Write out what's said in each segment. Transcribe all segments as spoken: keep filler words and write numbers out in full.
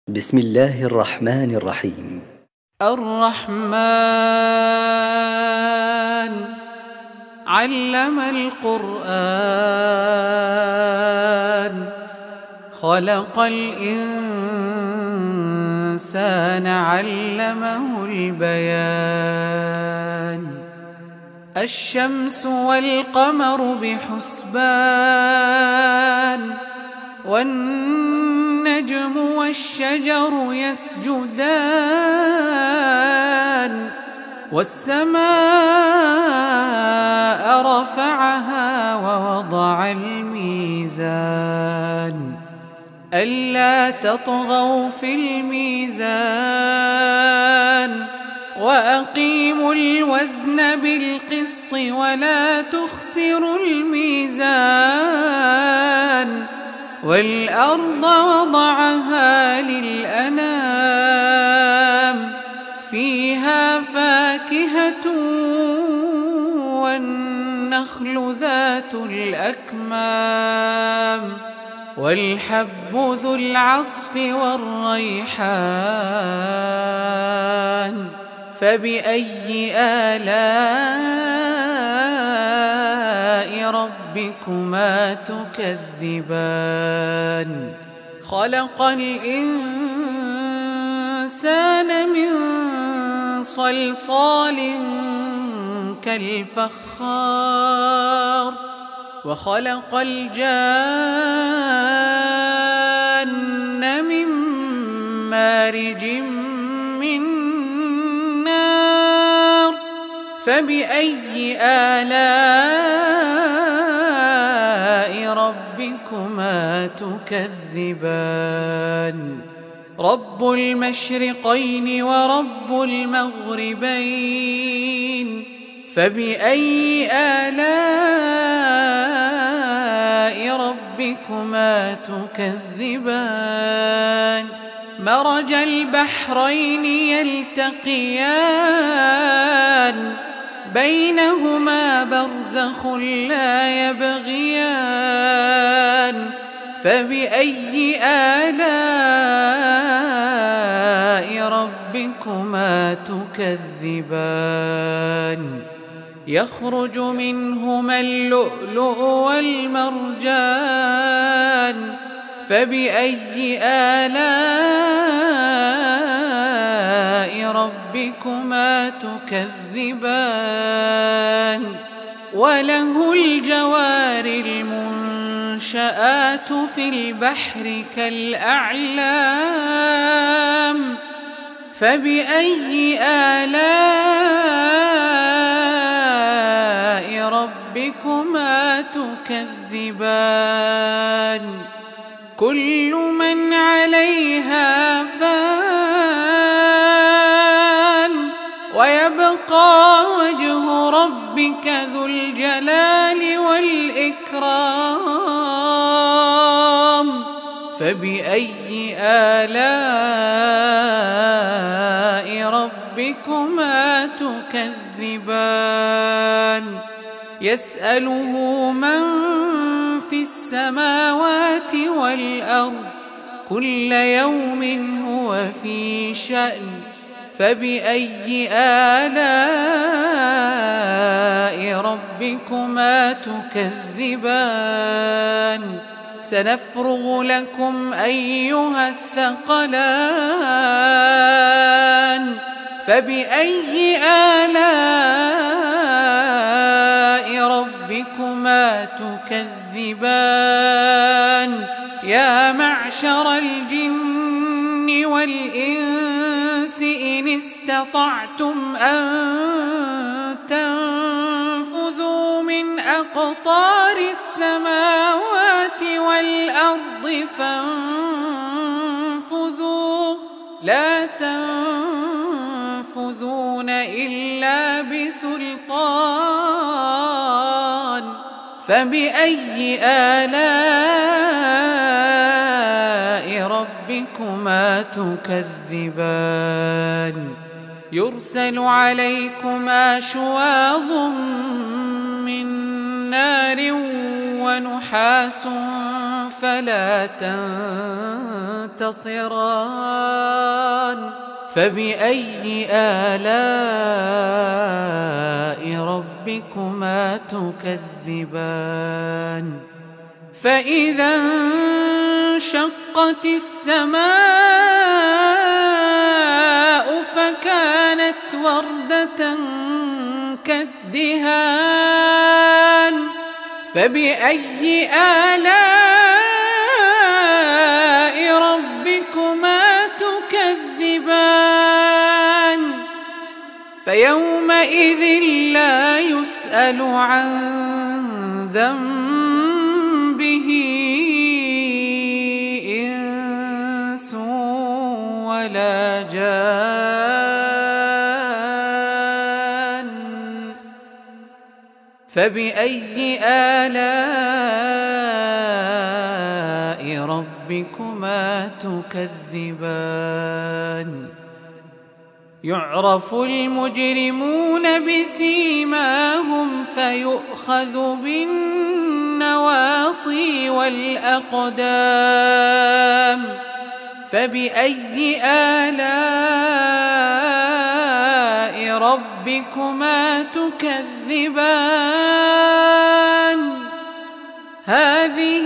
بسم الله الرحمن الرحيم. الرحمن علم القرآن خلق الإنسان علمه البيان الشمس والقمر بحسبان والنجم والشجر يسجدان والسماء رفعها ووضع الميزان ألا تطغوا في الميزان وأقيموا الوزن بالقسط ولا تخسروا الميزان والأرض وضعها للأنام فيها فاكهة والنخل ذات الأكمام والحب ذو العصف والريحان فبأي آلاء ربكما تكذبان خلق الإنسان من صلصال كالفخار وخلق الجان من مارج من نار فبأي آلاء ربكما تكذبان رب المشرقين ورب المغربين فبأي آلاء ربكما تكذبان مرج البحرين يلتقيان بينهما برزخ لا يبغيان فبأي آلاء ربكما تكذبان يخرج منهما اللؤلؤ والمرجان فبأي آلاء ربكما تكذبان وله الجوار المنشآت في البحر كالأعلام فبأي آلاء ربكما تكذبان كل من عليها فان ويبقى وجه ربك ذو الجلال والإكرام فبأي آلاء ربكما تكذبان يسأله من في السماوات والأرض كل يوم هو في شأن فبأي آلاء ربكما تكذبان سنفرغ لكم أيها الثقلان فبأي آلاء ربكما تكذبان يا معشر الجن والإنس إن استطعتم أن تنفذوا من أقطار السماوات والأرض فانفذوا لا تنفذون إلا بسلطان فبأي آلاء ربكما تكذبان يرسل عليكما شواظ من نار ونحاس فلا تنتصران فبأي آلاء ربكما تكذبان فإذا انشقت السماء فكانت وردة كالدهان فبأي آلاء ربكما تكذبان فيومئذ لا يسأل عن ذنبه إنس ولا جان فبأي آلاء ربكما تكذبان يعرف المجرمون بسيماهم فيؤخذ بالنواصي والأقدام فبأي آلاء ربكما تكذبان هذه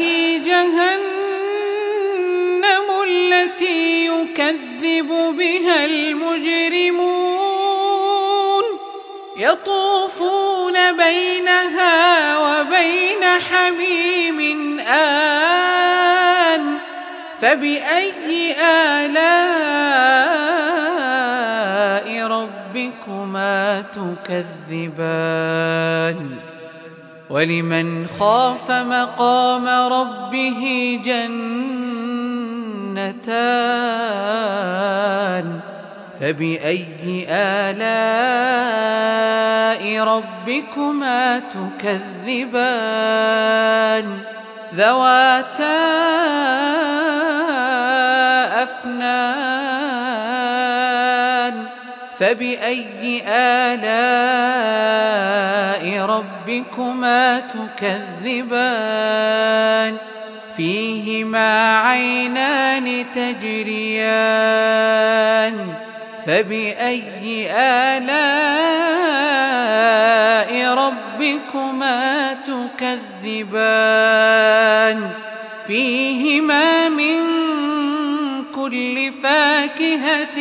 جهنم التي يكذب بها المجرمون يطوفون بينها وبين حميم آن فبأي آلاء ربكما تكذبان ولمن خاف مقام ربه جنتان فبأي آلاء ربكما تكذبان ذواتا أفنان فبأي آلاء ربكما تكذبان فيهما عينان تجريان فبأي آلاء ربكما تكذبان فيهما من كل فاكهة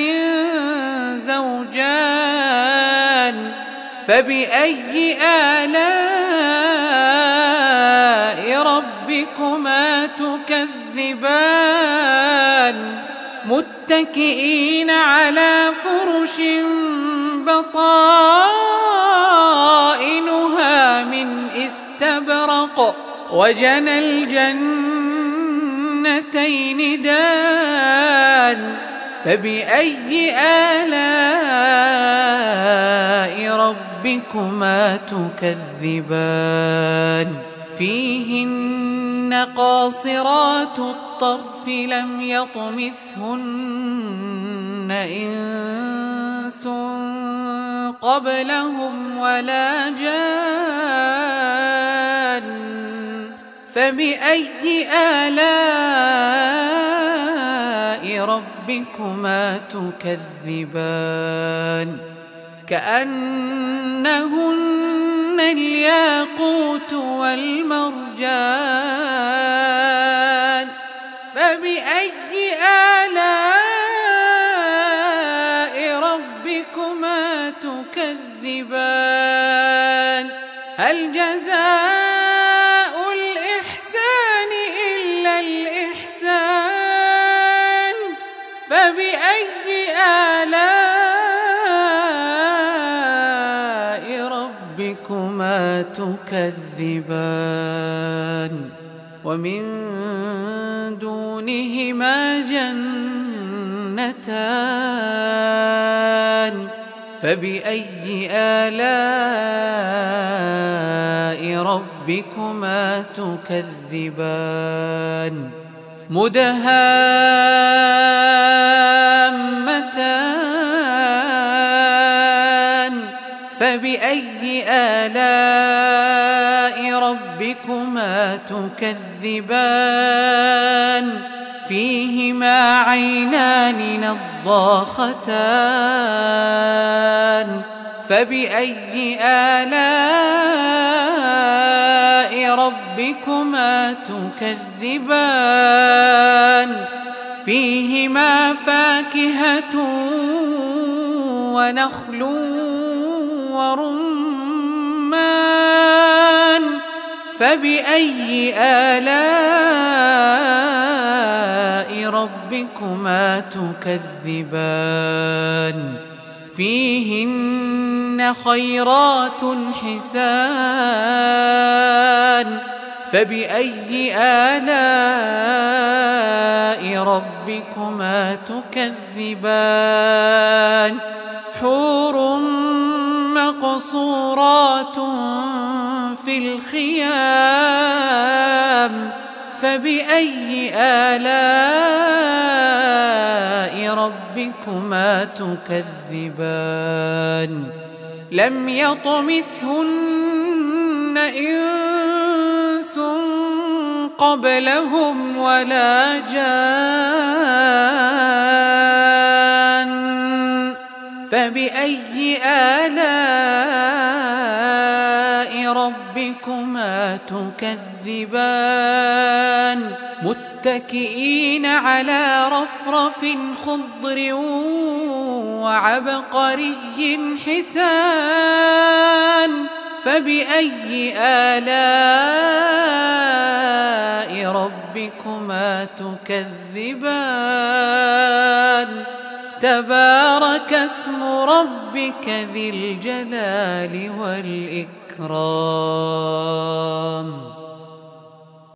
زوجان فبأي آلاء ربكما تكذبان متكئين على فرش بطائنها من استبرق وجنى الجنتين دان فبأي آلاء ربكما تكذبان فيهن قاصرات الطرف لم يطمثهن إنس قبلهم ولا جان فبأي آلاء ربكما تكذبان كأنهن الياقوت والمرجان فبأي آلاء ربكما تكذبان هل جزاء الإحسان إلا الإحسان فبأي آلاء ربكما تكذبان ومن دونهما جنتان فبأي آلاء ربكما تكذبان مدهامتان فبأي آلاء ربكما تكذبان فيهما عينان نضاختان فبأي آلاء ربكما تكذبان فيهما فاكهة ونخل ورمان فبأي آلاء ربكما تكذبان فيهن خيرات حسان فبأي آلاء ربكما تكذبان حور مقصورات في الخيام فبأي آلاء ربكما تكذبان لم يطمثهن إنس قبلهم ولا جان فبأي آلاء ربكما تكذبان متكئين على رفرف خضر وعبقري حسان فبأي آلاء ربكما تكذبان تبارك اسم ربك ذي الجلال والإكرام.